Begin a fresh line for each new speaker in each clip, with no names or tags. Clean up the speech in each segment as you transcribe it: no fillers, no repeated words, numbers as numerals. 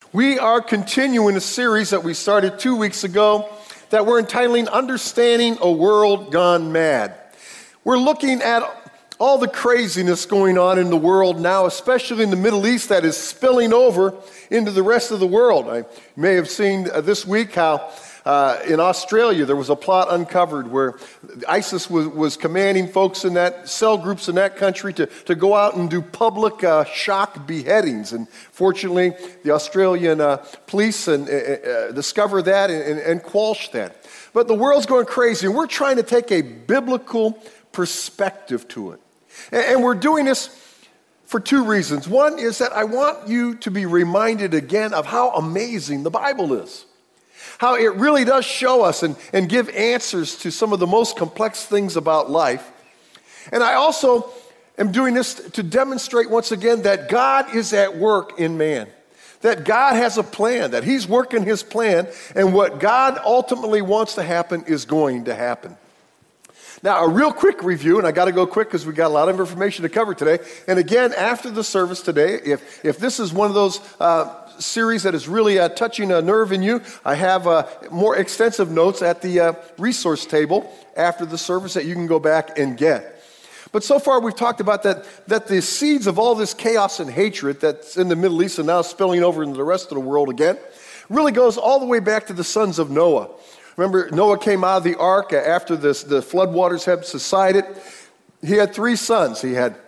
We are continuing a series that we started 2 weeks ago that we're entitling Understanding a World Gone Mad. We're looking at all the craziness going on in the world now, especially in the Middle East, that is spilling over into the rest of the world. I may have seen this week how in Australia there was a plot uncovered where ISIS was commanding folks in that cell groups in that country to go out and do public shock beheadings. And fortunately, the Australian police discovered that and quashed that. But the world's going crazy, and we're trying to take a biblical perspective to it. And we're doing this for two reasons. One is that I want you to be reminded again of how amazing the Bible is. How it really does show us and give answers to some of the most complex things about life. And I also am doing this to demonstrate once again that God is at work in man. That God has a plan, that He's working His plan, and what God ultimately wants to happen is going to happen. Now, a real quick review, and I got to go quick because we got a lot of information to cover today. And again, after the service today, if this is one of those series that is really touching a nerve in you, I have more extensive notes at the resource table after the service that you can go back and get. But so far we've talked about that the seeds of all this chaos and hatred that's in the Middle East and now spilling over into the rest of the world again really goes all the way back to the sons of Noah. Remember, Noah came out of the ark after the floodwaters had subsided. He had three sons. He had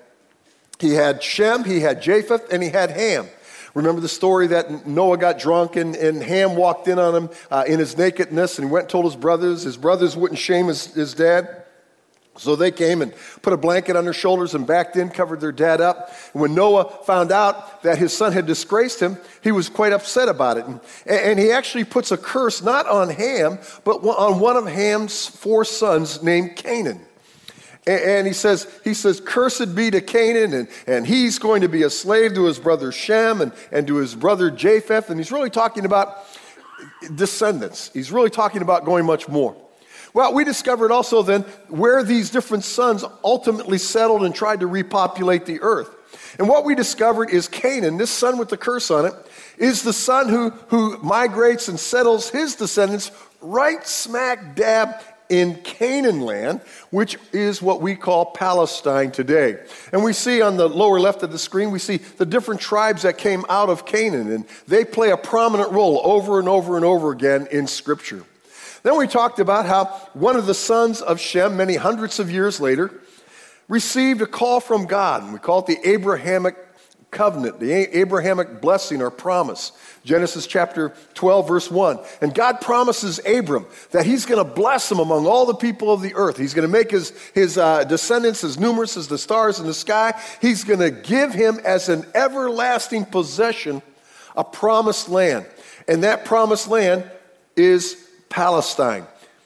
Shem, he had Japheth, and he had Ham. Remember the story that Noah got drunk and Ham walked in on him in his nakedness and he went and told his brothers. His brothers wouldn't shame his dad. So they came and put a blanket on their shoulders and backed in, covered their dad up. And when Noah found out that his son had disgraced him, he was quite upset about it. And he actually puts a curse not on Ham, but on one of Ham's four sons named Canaan. And he says, cursed be to Canaan, and he's going to be a slave to his brother Shem and to his brother Japheth. And he's really talking about descendants. He's really talking about going much more. Well, we discovered also then where these different sons ultimately settled and tried to repopulate the earth. And what we discovered is Canaan, this son with the curse on it, is the son who migrates and settles his descendants right smack dab in Canaan land, which is what we call Palestine today. And we see on the lower left of the screen, we see the different tribes that came out of Canaan, and they play a prominent role over and over and over again in Scripture. Then we talked about how one of the sons of Shem, many hundreds of years later, received a call from God. And we call it the Abrahamic covenant, the Abrahamic blessing or promise. Genesis chapter 12, verse 1. And God promises Abram that He's going to bless him among all the people of the earth. He's going to make his descendants as numerous as the stars in the sky. He's going to give him as an everlasting possession a promised land. And that promised land is Palestine,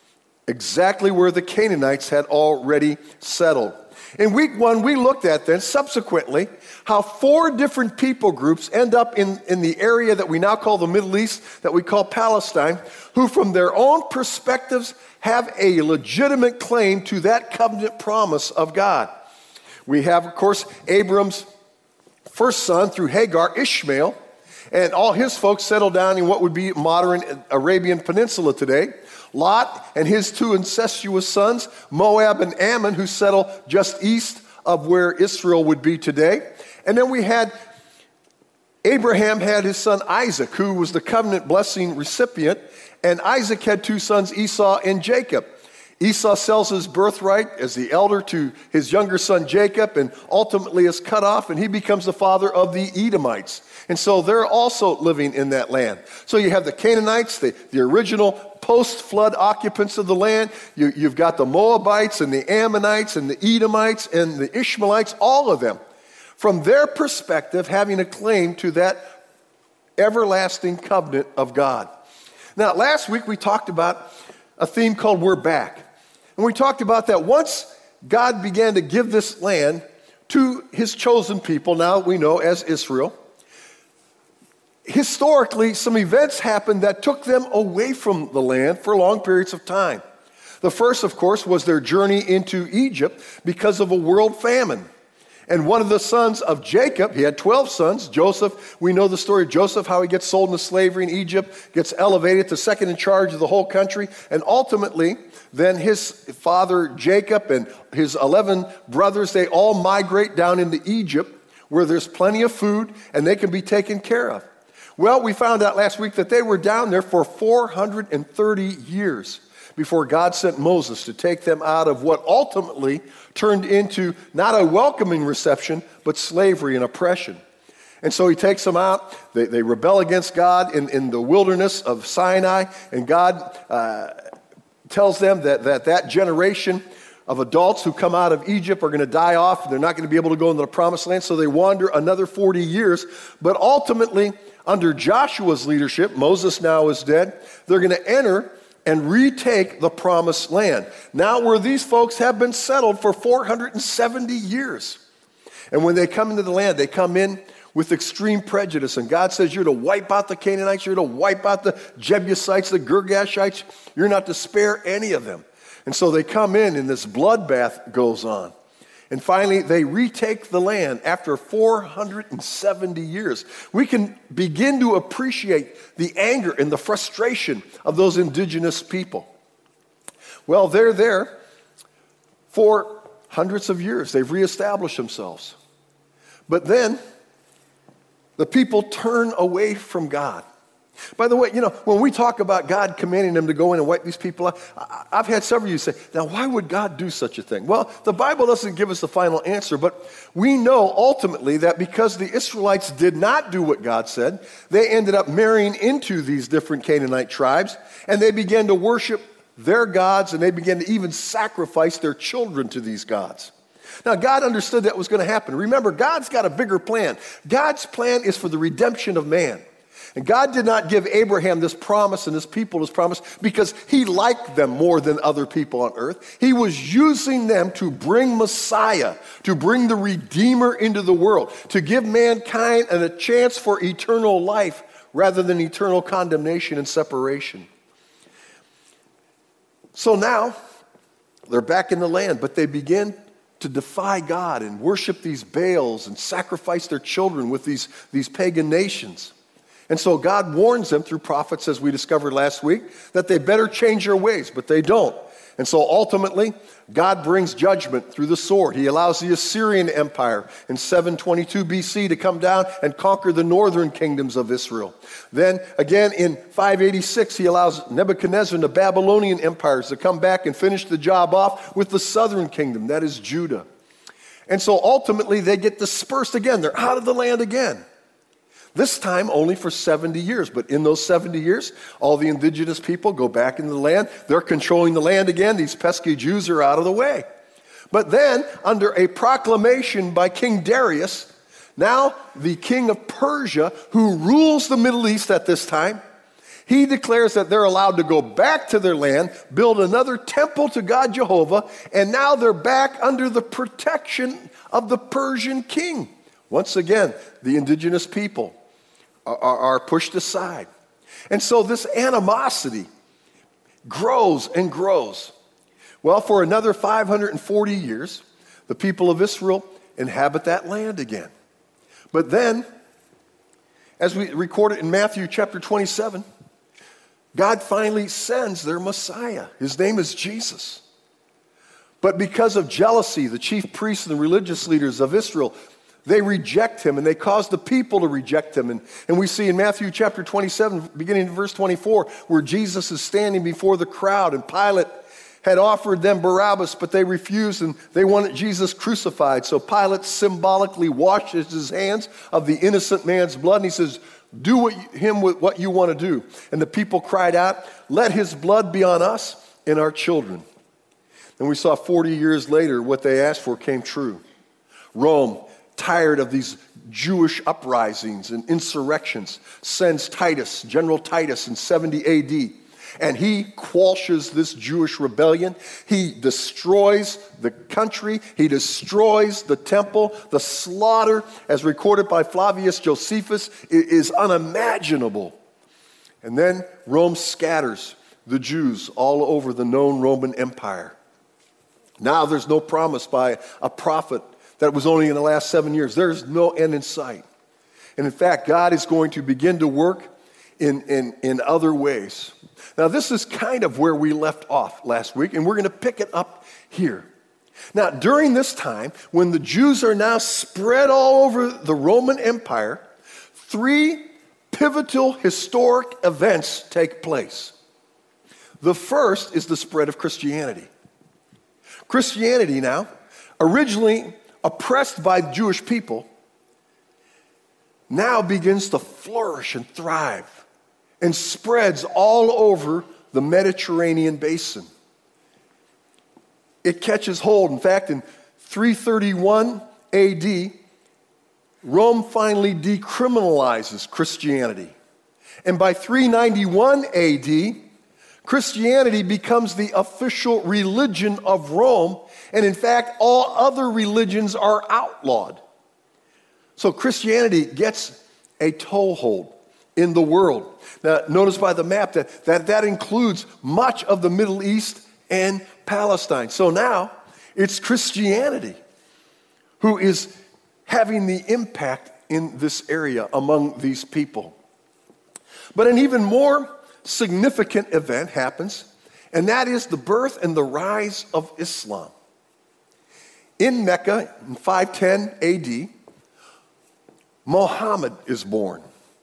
exactly where the Canaanites had already settled. In week one, we looked at then, subsequently, how four different people groups end up in the area that we now call the Middle East, that we call Palestine, who from their own perspectives have a legitimate claim to that covenant promise of God. We have, of course, Abram's first son through Hagar, Ishmael, and all his folks settled down in what would be modern Arabian Peninsula today. Lot and his two incestuous sons, Moab and Ammon, who settle just east of where Israel would be today. And then we had Abraham had his son Isaac, who was the covenant blessing recipient, and Isaac had two sons, Esau and Jacob. Esau sells his birthright as the elder to his younger son Jacob and ultimately is cut off, and he becomes the father of the Edomites. And so they're also living in that land. So you have the Canaanites, the original post-flood occupants of the land. You've got the Moabites and the Ammonites and the Edomites and the Ishmaelites, all of them, from their perspective, having a claim to that everlasting covenant of God. Now, last week we talked about a theme called We're Back. And we talked about that once God began to give this land to His chosen people, now we know as Israel, historically, some events happened that took them away from the land for long periods of time. The first, of course, was their journey into Egypt because of a world famine. And one of the sons of Jacob, he had 12 sons, Joseph, we know the story of Joseph, how he gets sold into slavery in Egypt, gets elevated to second in charge of the whole country, and ultimately, then his father Jacob and his 11 brothers, they all migrate down into Egypt, where there's plenty of food and they can be taken care of. Well, we found out last week that they were down there for 430 years before God sent Moses to take them out of what ultimately turned into not a welcoming reception, but slavery and oppression. And so he takes them out. They rebel against God in the wilderness of Sinai, and God tells them that generation of adults who come out of Egypt are going to die off, and they're not going to be able to go into the promised land, so they wander another 40 years. But ultimately, under Joshua's leadership, Moses now is dead, they're going to enter and retake the promised land. Now where these folks have been settled for 470 years. And when they come into the land, they come in with extreme prejudice. And God says, you're to wipe out the Canaanites, you're to wipe out the Jebusites, the Girgashites. You're not to spare any of them. And so they come in and this bloodbath goes on. And finally, they retake the land after 470 years. We can begin to appreciate the anger and the frustration of those indigenous people. Well, they're there for hundreds of years. They've reestablished themselves. But then, the people turn away from God. By the way, when we talk about God commanding them to go in and wipe these people out, I've had several of you say, now why would God do such a thing? Well, the Bible doesn't give us the final answer, but we know ultimately that because the Israelites did not do what God said, they ended up marrying into these different Canaanite tribes, and they began to worship their gods, and they began to even sacrifice their children to these gods. Now, God understood that was going to happen. Remember, God's got a bigger plan. God's plan is for the redemption of man. And God did not give Abraham this promise and his people this promise because he liked them more than other people on earth. He was using them to bring Messiah, to bring the Redeemer into the world, to give mankind a chance for eternal life rather than eternal condemnation and separation. So now, they're back in the land, but they begin to defy God and worship these Baals and sacrifice their children with these pagan nations. And so God warns them through prophets, as we discovered last week, that they better change their ways, but they don't. And so ultimately, God brings judgment through the sword. He allows the Assyrian Empire in 722 BC to come down and conquer the northern kingdoms of Israel. Then again in 586, he allows Nebuchadnezzar and the Babylonian empires to come back and finish the job off with the southern kingdom, that is Judah. And so ultimately, they get dispersed again. They're out of the land again. This time only for 70 years. But in those 70 years, all the indigenous people go back into the land. They're controlling the land again. These pesky Jews are out of the way. But then, under a proclamation by King Darius, now the king of Persia, who rules the Middle East at this time, he declares that they're allowed to go back to their land, build another temple to God Jehovah, and now they're back under the protection of the Persian king. Once again, the indigenous people are pushed aside. And so this animosity grows and grows. Well, for another 540 years, the people of Israel inhabit that land again. But then, as we record it in Matthew chapter 27, God finally sends their Messiah. His name is Jesus. But because of jealousy, the chief priests and the religious leaders of Israel, they reject him, and they cause the people to reject him. And we see in Matthew chapter 27, beginning in verse 24, where Jesus is standing before the crowd, and Pilate had offered them Barabbas, but they refused, and they wanted Jesus crucified. So Pilate symbolically washes his hands of the innocent man's blood, and he says, do with what you want to do. And the people cried out, let his blood be on us and our children. And we saw 40 years later what they asked for came true. Rome, tired of these Jewish uprisings and insurrections, sends Titus, General Titus in 70 AD, and he quashes this Jewish rebellion. He destroys the country. He destroys the temple. The slaughter, as recorded by Flavius Josephus, is unimaginable. And then Rome scatters the Jews all over the known Roman Empire. Now there's no promise by a prophet that was only in the last 7 years. There's no end in sight. And in fact, God is going to begin to work in other ways. Now, this is kind of where we left off last week, and we're going to pick it up here. Now, during this time, when the Jews are now spread all over the Roman Empire, 3 pivotal historic events take place. The first is the spread of Christianity. Christianity now, originally oppressed by the Jewish people, now begins to flourish and thrive and spreads all over the Mediterranean basin. It catches hold. In fact, in 331 AD, Rome finally decriminalizes Christianity. And by 391 AD, Christianity becomes the official religion of Rome, and in fact, all other religions are outlawed. So Christianity gets a toehold in the world. Now, notice by the map that includes much of the Middle East and Palestine. So now, it's Christianity who is having the impact in this area among these people. But an even more significant event happens, and that is the birth and the rise of Islam. In Mecca, in 510 AD, Muhammad is born.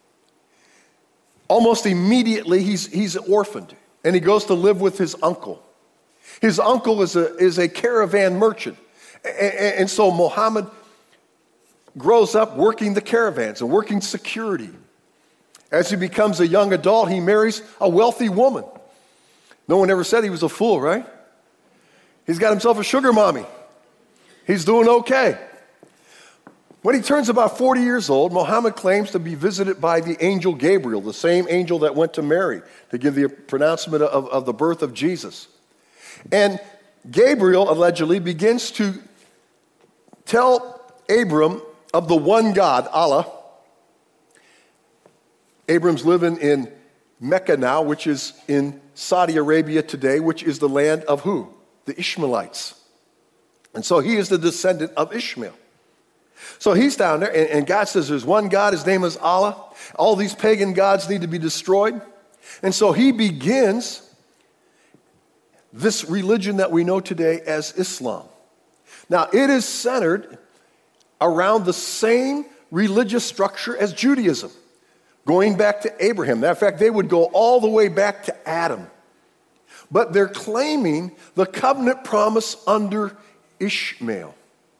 Almost immediately, he's orphaned, and he goes to live with his uncle. His uncle is a caravan merchant, and so Muhammad grows up working the caravans and working security. As he becomes a young adult, he marries a wealthy woman. No one ever said he was a fool, right? He's got himself a sugar mommy. He's doing okay. When he turns about 40 years old, Muhammad claims to be visited by the angel Gabriel, the same angel that went to Mary to give the pronouncement of the birth of Jesus. And Gabriel allegedly begins to tell Abram of the one God, Allah. Abram's living in Mecca now, which is in Saudi Arabia today, which is the land of who? The Ishmaelites. And so he is the descendant of Ishmael. So he's down there, and God says there's one God, his name is Allah. All these pagan gods need to be destroyed. And so he begins this religion that we know today as Islam. Now, it is centered around the same religious structure as Judaism, going back to Abraham. Matter of fact, they would go all the way back to Adam. But they're claiming the covenant promise under Ishmael.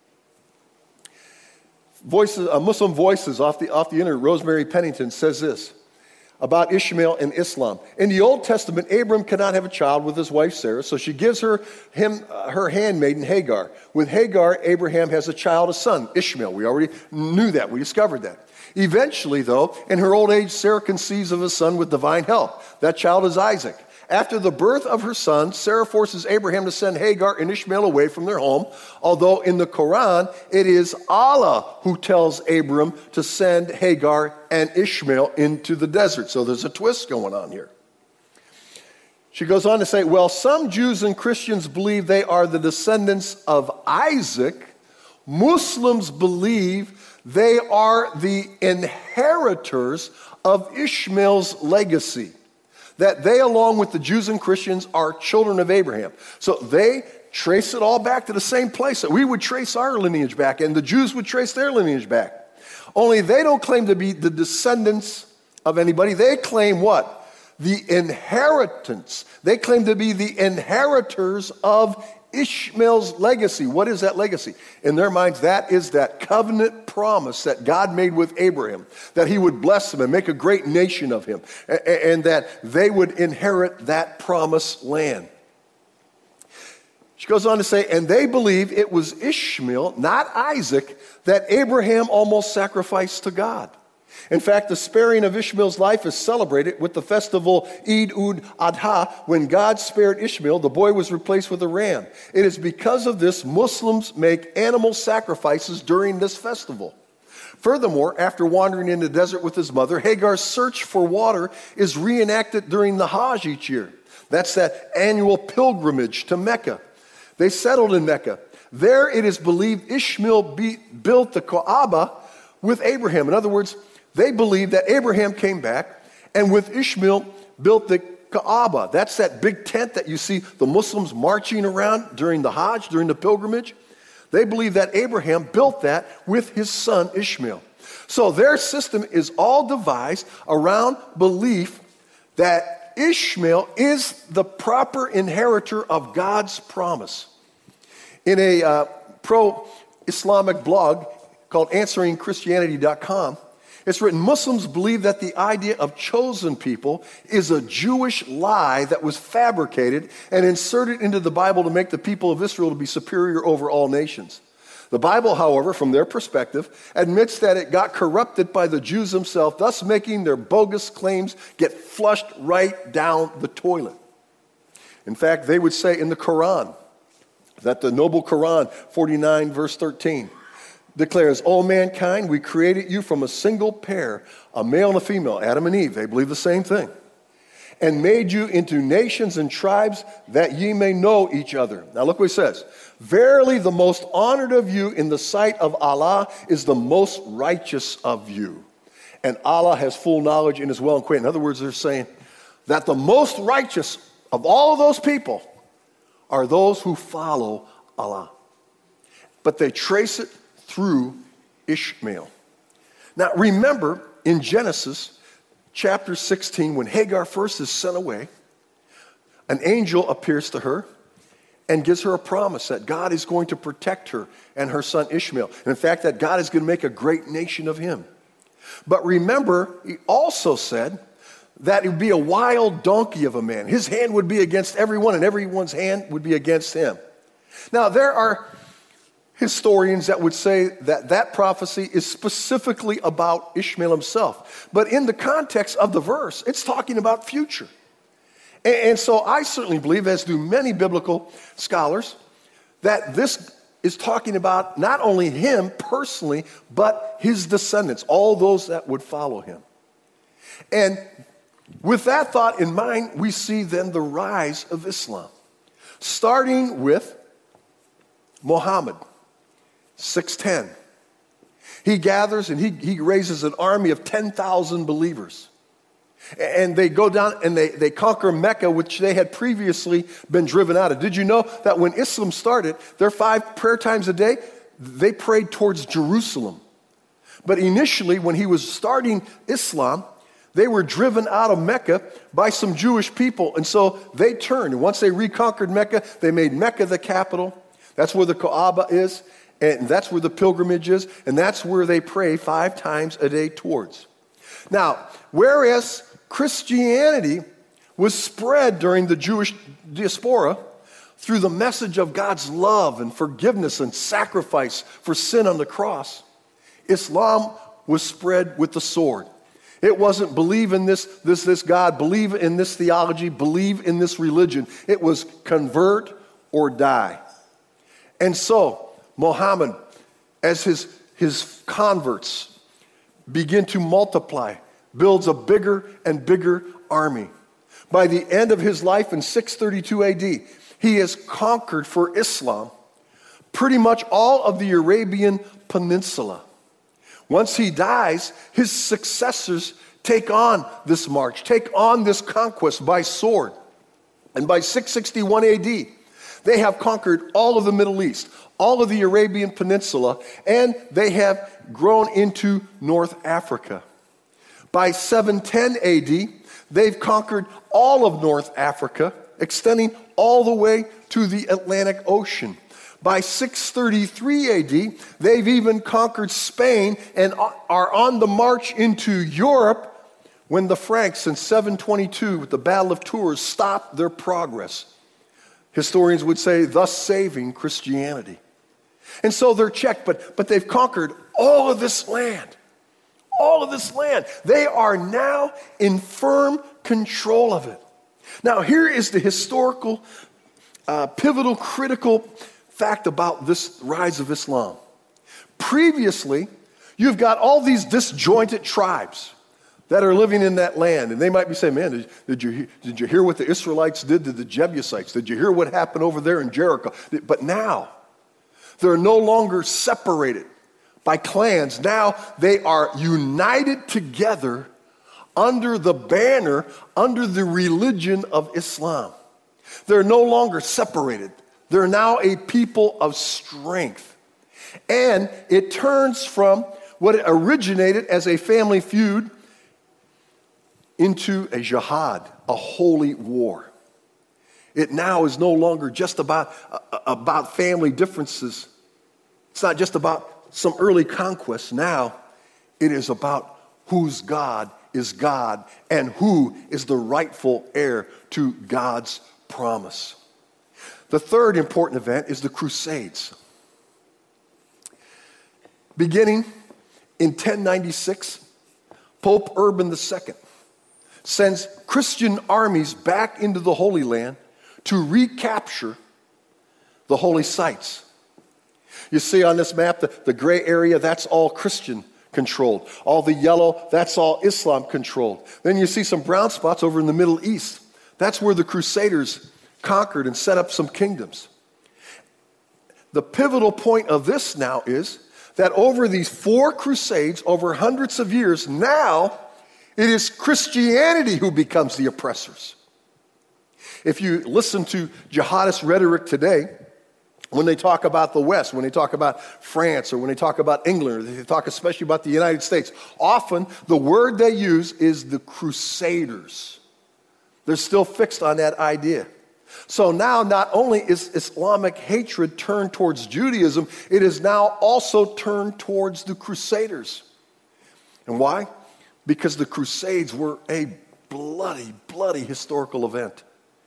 Muslim Voices off the internet, Rosemary Pennington says this about Ishmael and Islam. In the Old Testament, Abram cannot have a child with his wife Sarah, so she gives her handmaiden Hagar. With Hagar, Abraham has a child, a son, Ishmael. We already knew that. We discovered that. Eventually, though, in her old age, Sarah conceives of a son with divine help. That child is Isaac. After the birth of her son, Sarah forces Abraham to send Hagar and Ishmael away from their home, although in the Quran, it is Allah who tells Abram to send Hagar and Ishmael into the desert. So there's a twist going on here. She goes on to say, well, some Jews and Christians believe they are the descendants of Isaac. Muslims believe they are the inheritors of Ishmael's legacy. That they, along with the Jews and Christians, are children of Abraham. So they trace it all back to the same place that we would trace our lineage back, and the Jews would trace their lineage back. Only they don't claim to be the descendants of anybody. They claim what? The inheritance. They claim to be the inheritors of Ishmael's legacy. What is that legacy? In their minds, that is that covenant promise that God made with Abraham, that he would bless him and make a great nation of him, and that they would inherit that promised land. She goes on to say, and they believe it was Ishmael, not Isaac, that Abraham almost sacrificed to God. In fact, the sparing of Ishmael's life is celebrated with the festival Eid-ud-Adha. When God spared Ishmael, the boy was replaced with a ram. It is because of this Muslims make animal sacrifices during this festival. Furthermore, after wandering in the desert with his mother, Hagar's search for water is reenacted during the Hajj each year. That's that annual pilgrimage to Mecca. They settled in Mecca. There it is believed Ishmael built the Kaaba with Abraham. In other words, they believe that Abraham came back and with Ishmael built the Kaaba. That's that big tent that you see the Muslims marching around during the Hajj, during the pilgrimage. They believe that Abraham built that with his son Ishmael. So their system is all devised around belief that Ishmael is the proper inheritor of God's promise. In a pro-Islamic blog called AnsweringChristianity.com, it's written, Muslims believe that the idea of chosen people is a Jewish lie that was fabricated and inserted into the Bible to make the people of Israel to be superior over all nations. The Bible, however, from their perspective, admits that it got corrupted by the Jews themselves, thus making their bogus claims get flushed right down the toilet. In fact, they would say in the Quran, that the noble Quran, 49 verse 13, declares, "O mankind, we created you from a single pair, a male and a female," Adam and Eve, they believe the same thing, "and made you into nations and tribes that ye may know each other." Now look what he says. "Verily the most honored of you in the sight of Allah is the most righteous of you. And Allah has full knowledge and is well acquainted." In other words, they're saying that the most righteous of all of those people are those who follow Allah. But they trace it through Ishmael. Now remember in Genesis chapter 16, when Hagar first is sent away, an angel appears to her and gives her a promise that God is going to protect her and her son Ishmael. And in fact, that God is going to make a great nation of him. But remember, he also said that it would be a wild donkey of a man. His hand would be against everyone, and everyone's hand would be against him. Now, there are historians that would say that that prophecy is specifically about Ishmael himself. But in the context of the verse, it's talking about future. And so I certainly believe, as do many biblical scholars, that this is talking about not only him personally, but his descendants, all those that would follow him. And with that thought in mind, we see then the rise of Islam, starting with Muhammad, 610. He gathers and he raises an army of 10,000 believers. And they go down and they conquer Mecca, which they had previously been driven out of. Did you know that when Islam started, their 5 prayer times a day, they prayed towards Jerusalem. But initially, when he was starting Islam, they were driven out of Mecca by some Jewish people. And so they turned. And once they reconquered Mecca, they made Mecca the capital. That's where the Kaaba is. And that's where the pilgrimage is. And that's where they pray 5 times a day towards. Now, whereas Christianity was spread during the Jewish diaspora through the message of God's love and forgiveness and sacrifice for sin on the cross, Islam was spread with the sword. It wasn't believe in this God, believe in this theology, believe in this religion. It was convert or die. And so Muhammad, as his converts begin to multiply, builds a bigger and bigger army. By the end of his life in 632 AD, he has conquered for Islam pretty much all of the Arabian Peninsula. Once he dies, his successors take on this march, take on this conquest by sword. And by 661 AD, they have conquered all of the Middle East, all of the Arabian Peninsula, and they have grown into North Africa. By 710 AD, they've conquered all of North Africa, extending all the way to the Atlantic Ocean. By 633 AD, they've even conquered Spain and are on the march into Europe when the Franks in 722, with the Battle of Tours, stopped their progress. Historians would say, thus saving Christianity. And so they're checked, but they've conquered all of this land. All of this land. They are now in firm control of it. Now, here is the historical, pivotal, critical fact about this rise of Islam. Previously, you've got all these disjointed tribes that are living in that land. And they might be saying, man, did you hear what the Israelites did to the Jebusites? Did you hear what happened over there in Jericho? But now, They're no longer separated by clans. Now they are united together under the banner, under the religion of Islam. They're no longer separated. They're now a people of strength. And it turns from what originated as a family feud into a jihad, a holy war. It now is no longer just about family differences. It's not just about some early conquests. Now it is about whose God is God and who is the rightful heir to God's promise. The third important event is the Crusades. Beginning in 1096, Pope Urban II sends Christian armies back into the Holy Land to recapture the holy sites. You see on this map, the gray area, that's all Christian controlled. All the yellow, that's all Islam controlled. Then you see some brown spots over in the Middle East. That's where the Crusaders conquered and set up some kingdoms. The pivotal point of this now is that over these 4 crusades, over hundreds of years, now it is Christianity who becomes the oppressors. If you listen to jihadist rhetoric today, when they talk about the West, when they talk about France, or when they talk about England, or they talk especially about the United States, often the word they use is the Crusaders. They're still fixed on that idea. So now not only is Islamic hatred turned towards Judaism, it is now also turned towards the Crusaders. And why? Because the Crusades were a bloody, bloody historical event.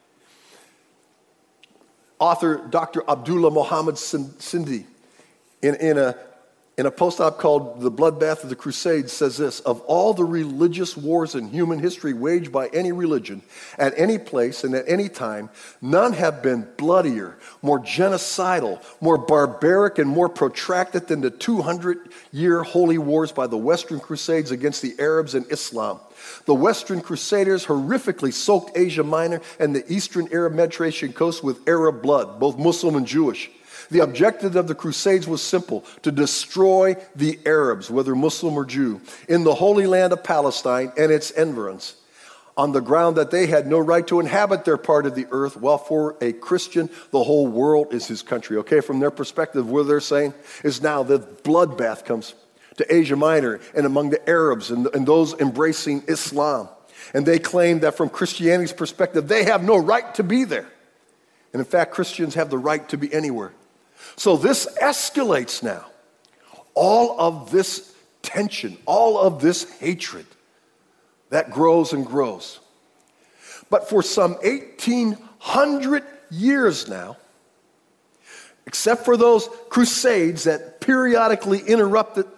Author Dr. Abdullah Muhammad Sindi, in a post-op called The Bloodbath of the Crusades, says this: of all the religious wars in human history waged by any religion, at any place and at any time, none have been bloodier, more genocidal, more barbaric, and more protracted than the 200-year holy wars by the Western Crusades against the Arabs and Islam. The Western Crusaders horrifically soaked Asia Minor and the Eastern Arab Mediterranean coast with Arab blood, both Muslim and Jewish. The objective of the Crusades was simple: to destroy the Arabs, whether Muslim or Jew, in the Holy Land of Palestine and its environs, on the ground that they had no right to inhabit their part of the earth, while for a Christian, the whole world is his country. Okay, from their perspective, what they're saying is now the bloodbath comes to Asia Minor and among the Arabs and those embracing Islam. And they claim that from Christianity's perspective, they have no right to be there. And in fact, Christians have the right to be anywhere. So this escalates now. All of this tension, all of this hatred, that grows and grows. But for some 1,800 years now, except for those crusades that periodically interrupted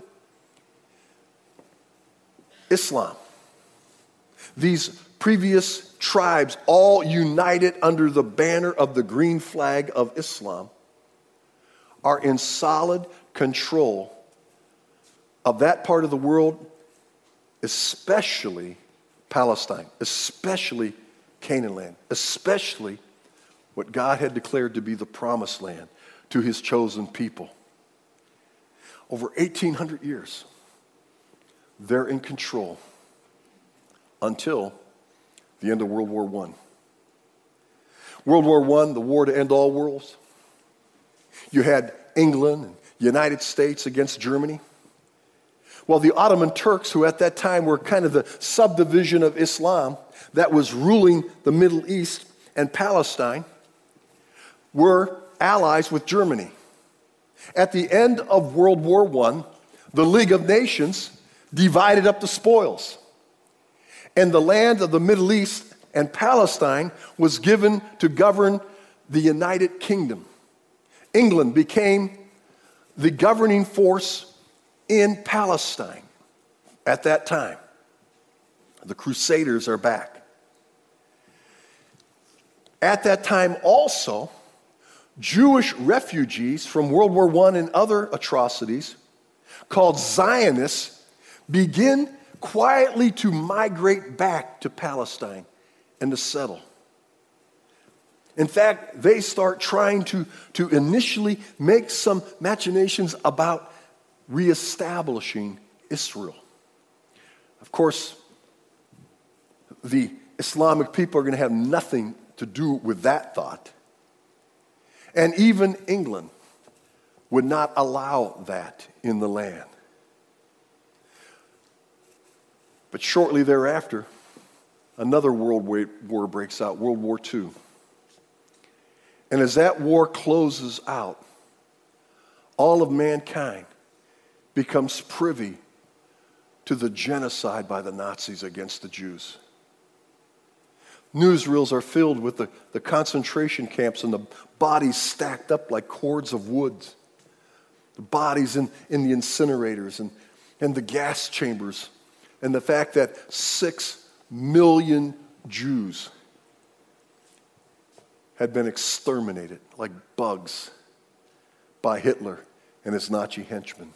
Islam, these previous tribes all united under the banner of the green flag of Islam are in solid control of that part of the world, especially Palestine, especially Canaan land, especially what God had declared to be the promised land to his chosen people. Over 1,800 years, they're in control until the end of World War I. World War I, the war to end all worlds. You had England and United States against Germany. Well, the Ottoman Turks, who at that time were kind of the subdivision of Islam that was ruling the Middle East and Palestine, were allies with Germany. At the end of World War I, the League of Nations divided up the spoils. And the land of the Middle East and Palestine was given to govern the United Kingdom. England became the governing force in Palestine at that time. The Crusaders are back. At that time also, Jewish refugees from World War I and other atrocities, called Zionists, begin quietly to migrate back to Palestine and to settle. In fact, they start trying to initially make some machinations about reestablishing Israel. Of course, the Islamic people are going to have nothing to do with that thought. And even England would not allow that in the land. But shortly thereafter, another world war breaks out, World War II. And as that war closes out, all of mankind becomes privy to the genocide by the Nazis against the Jews. Newsreels are filled with the concentration camps and the bodies stacked up like cords of wood. The bodies in the incinerators and the gas chambers. And the fact that 6 million Jews had been exterminated like bugs by Hitler and his Nazi henchmen.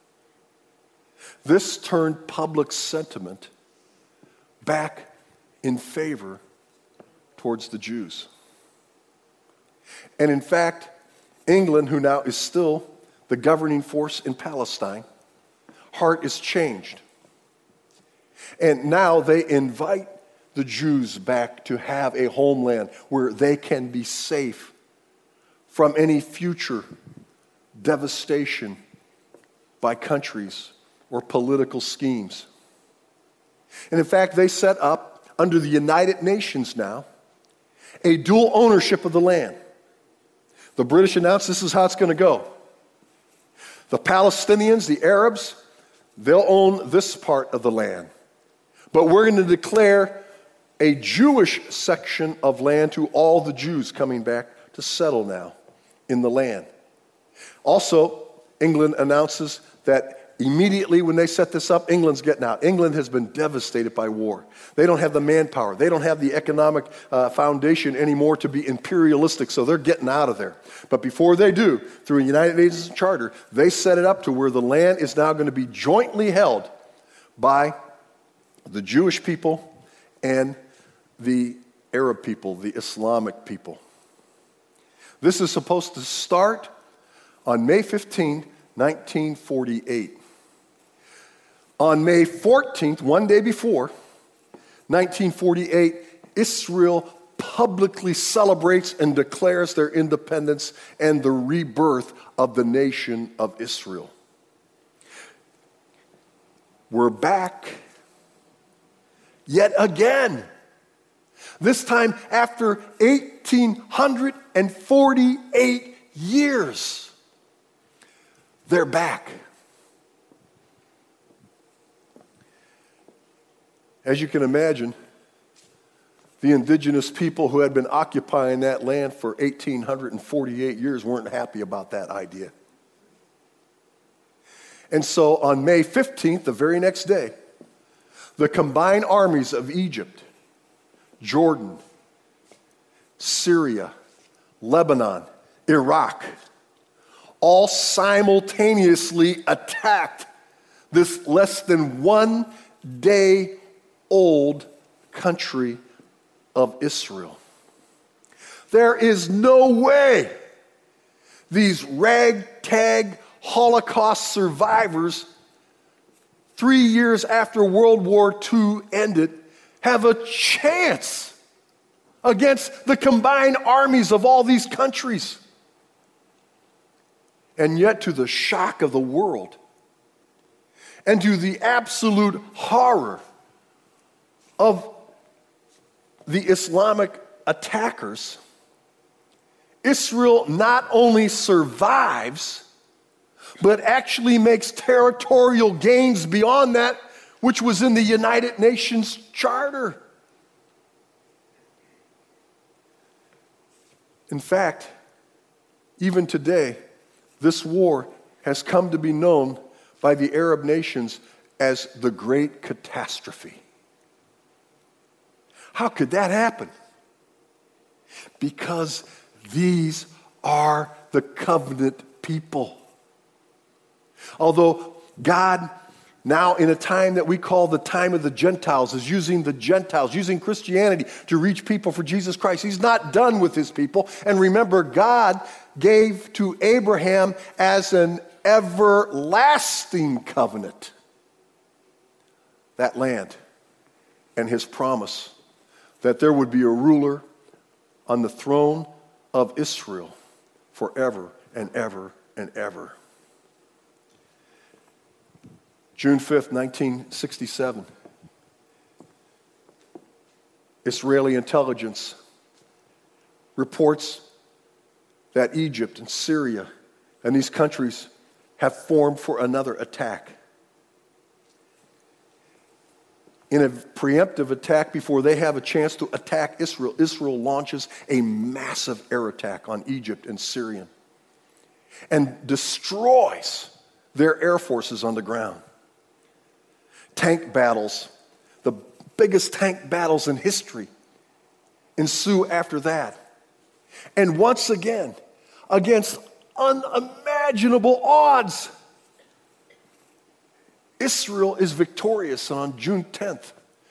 This turned public sentiment back in favor towards the Jews. And in fact, England, who now is still the governing force in Palestine, heart is changed. And now they invite the Jews back to have a homeland where they can be safe from any future devastation by countries or political schemes. And in fact, they set up, under the United Nations now, a dual ownership of the land. The British announced this is how it's going to go. The Palestinians, the Arabs, they'll own this part of the land. But we're going to declare a Jewish section of land to all the Jews coming back to settle now in the land. Also, England announces that immediately when they set this up, England's getting out. England has been devastated by war. They don't have the manpower. They don't have the economic foundation anymore to be imperialistic, so they're getting out of there. But before they do, through a United Nations Charter, they set it up to where the land is now going to be jointly held by the Jewish people and the Arab people, the Islamic people. This is supposed to start on May 15, 1948. On May 14th, one day before, 1948, Israel publicly celebrates and declares their independence and the rebirth of the nation of Israel. We're back yet again. This time after 1,848 years. They're back. As you can imagine, the indigenous people who had been occupying that land for 1,848 years weren't happy about that idea. And so on May 15th, the very next day, the combined armies of Egypt, Jordan, Syria, Lebanon, Iraq, all simultaneously attacked this less than 1 day old country of Israel. There is no way these ragtag Holocaust survivors, 3 years after World War II ended, have a chance against the combined armies of all these countries. And yet, to the shock of the world and to the absolute horror of the Islamic attackers, Israel not only survives, but actually makes territorial gains beyond that which was in the United Nations Charter. In fact, even today, this war has come to be known by the Arab nations as the Great Catastrophe. How could that happen? Because these are the covenant people. Although God now in a time that we call the time of the Gentiles, is using the Gentiles, using Christianity to reach people for Jesus Christ. He's not done with his people. And remember, God gave to Abraham as an everlasting covenant that land and his promise that there would be a ruler on the throne of Israel forever and ever and ever. June 5th, 1967, Israeli intelligence reports that Egypt and Syria and these countries have formed for another attack. In a preemptive attack, before they have a chance to attack Israel, Israel launches a massive air attack on Egypt and Syria and destroys their air forces on the ground. Tank battles, the biggest tank battles in history, ensue after that. And once again, against unimaginable odds, Israel is victorious. On June 10th,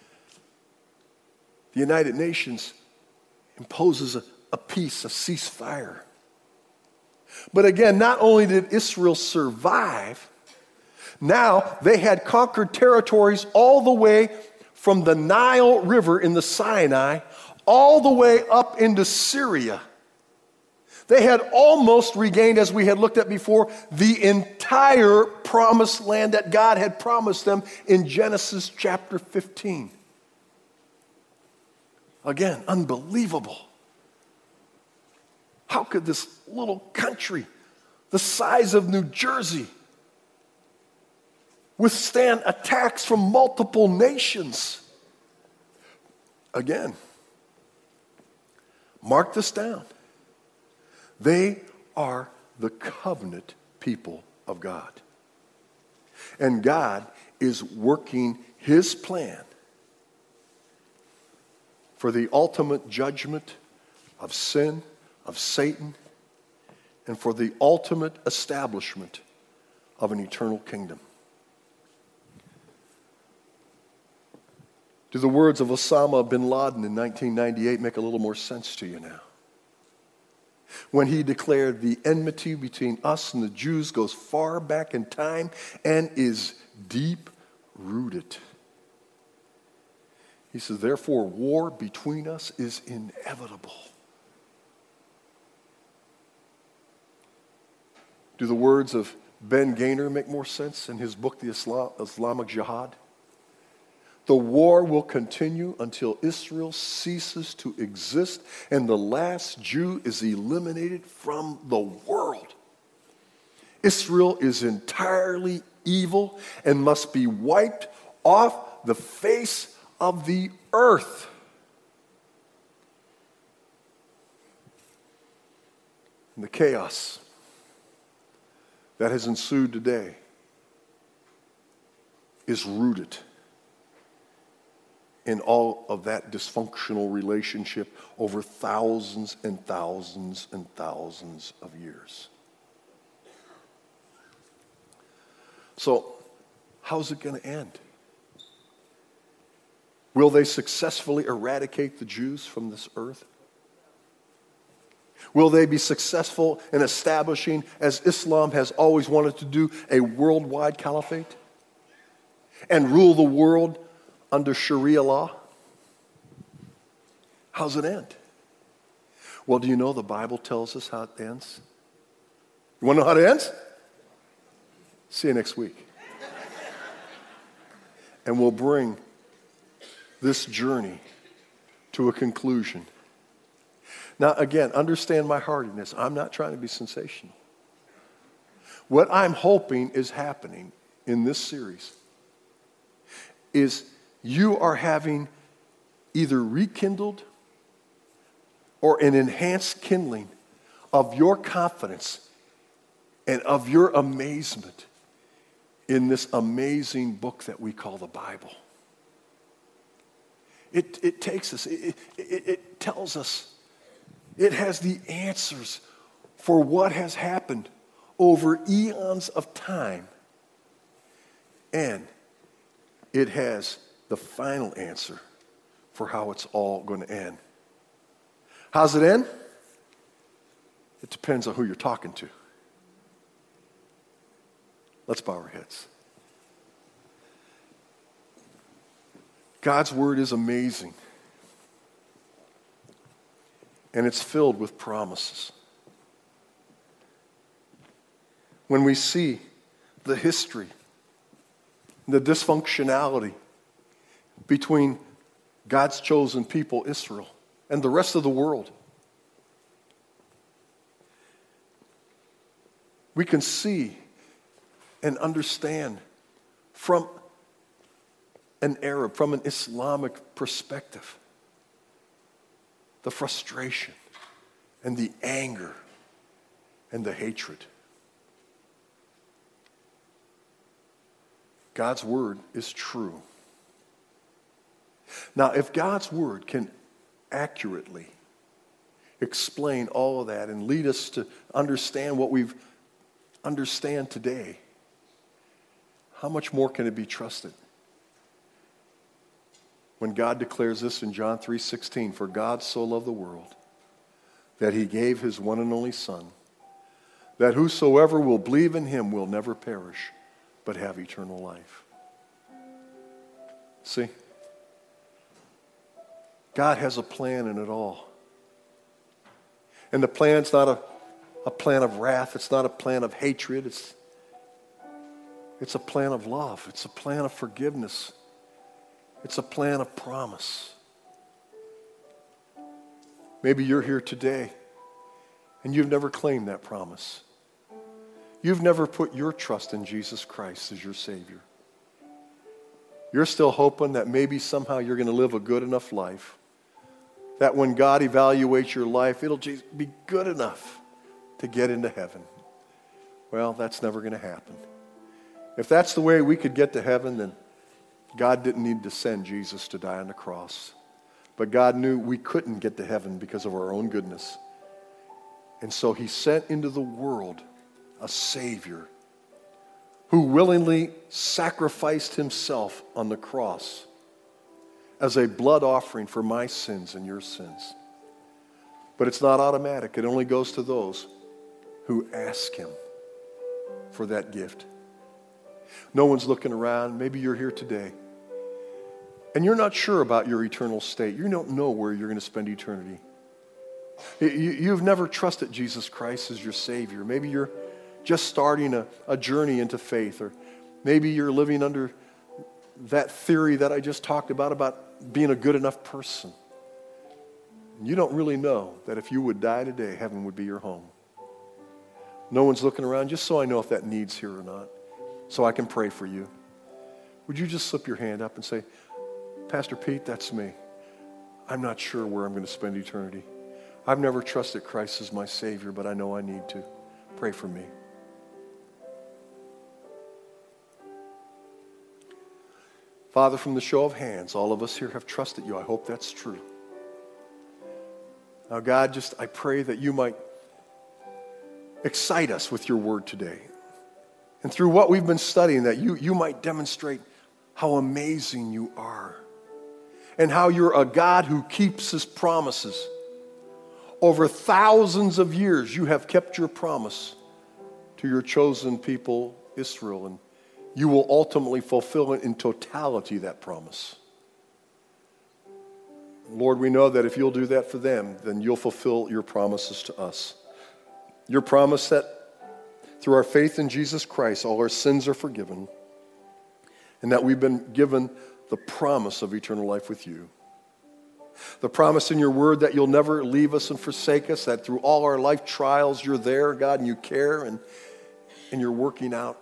the United Nations imposes a peace, a ceasefire. But again, not only did Israel survive, now they had conquered territories all the way from the Nile River in the Sinai, all the way up into Syria. They had almost regained, as we had looked at before, the entire promised land that God had promised them in Genesis chapter 15. Again, unbelievable. How could this little country, the size of New Jersey, withstand attacks from multiple nations? Again, mark this down. They are the covenant people of God. And God is working his plan for the ultimate judgment of sin, of Satan, and for the ultimate establishment of an eternal kingdom. Do the words of Osama bin Laden in 1998 make a little more sense to you now? When he declared the enmity between us and the Jews goes far back in time and is deep rooted. He says, therefore, war between us is inevitable. Do the words of Ben Gaynor make more sense in his book, The Islamic Jihad? The war will continue until Israel ceases to exist and the last Jew is eliminated from the world. Israel is entirely evil and must be wiped off the face of the earth. And the chaos that has ensued today is rooted in all of that dysfunctional relationship over thousands and thousands and thousands of years. So, how's it going to end? Will they successfully eradicate the Jews from this earth? Will they be successful in establishing, as Islam has always wanted to do, a worldwide caliphate? And rule the world under Sharia law? How's it end? Well, do you know the Bible tells us how it ends? You want to know how it ends? See you next week. And we'll bring this journey to a conclusion. Now, again, understand my heartiness. I'm not trying to be sensational. What I'm hoping is happening in this series is you are having either rekindled or an enhanced kindling of your confidence and of your amazement in this amazing book that we call the Bible. It takes us, it tells us, it has the answers for what has happened over eons of time. And it has the final answer for how it's all going to end. How's it end? It depends on who you're talking to. Let's bow our heads. God's word is amazing. And it's filled with promises. When we see the history, the dysfunctionality between God's chosen people, Israel, and the rest of the world, we can see and understand from an Arab, from an Islamic perspective, the frustration and the anger and the hatred. God's word is true. Now, if God's word can accurately explain all of that and lead us to understand what we understand today, how much more can it be trusted? When God declares this in John 3:16, "For God so loved the world that he gave his one and only Son, that whosoever will believe in him will never perish, but have eternal life." See? God has a plan in it all. And the plan's not a plan of wrath. It's not a plan of hatred. It's a plan of love. It's a plan of forgiveness. It's a plan of promise. Maybe you're here today and you've never claimed that promise. You've never put your trust in Jesus Christ as your Savior. You're still hoping that maybe somehow you're going to live a good enough life, that when God evaluates your life, it'll just be good enough to get into heaven. Well, that's never going to happen. If that's the way we could get to heaven, then God didn't need to send Jesus to die on the cross. But God knew we couldn't get to heaven because of our own goodness. And so he sent into the world a Savior who willingly sacrificed himself on the cross as a blood offering for my sins and your sins. But it's not automatic. It only goes to those who ask him for that gift. No one's looking around. Maybe you're here today and you're not sure about your eternal state. You don't know where you're going to spend eternity. You've never trusted Jesus Christ as your Savior. Maybe you're just starting a journey into faith, or maybe you're living under that theory that I just talked about being a good enough person. You don't really know that if you would die today, heaven would be your home. No one's looking around, just so I know if that need's here or not, so I can pray for you. Would you just slip your hand up and say, "Pastor Pete, that's me. I'm not sure where I'm going to spend eternity. I've never trusted Christ as my Savior, but I know I need to. Pray for me." Father, from the show of hands, all of us here have trusted you. I hope that's true. Now, God, I pray that you might excite us with your word today. And through what we've been studying, that you might demonstrate how amazing you are and how you're a God who keeps his promises. Over thousands of years, you have kept your promise to your chosen people, Israel, and you will ultimately fulfill it in totality, that promise. Lord, we know that if you'll do that for them, then you'll fulfill your promises to us. Your promise that through our faith in Jesus Christ, all our sins are forgiven, and that we've been given the promise of eternal life with you. The promise in your word that you'll never leave us and forsake us, that through all our life trials, you're there, God, and you care, and you're working out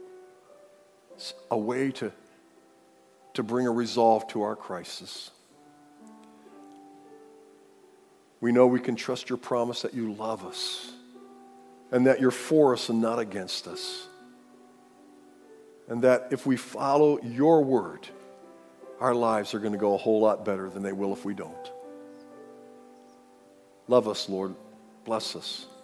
a way to bring a resolve to our crisis. We know we can trust your promise that you love us and that you're for us and not against us. And that if we follow your word, our lives are going to go a whole lot better than they will if we don't. Love us, Lord. Bless us.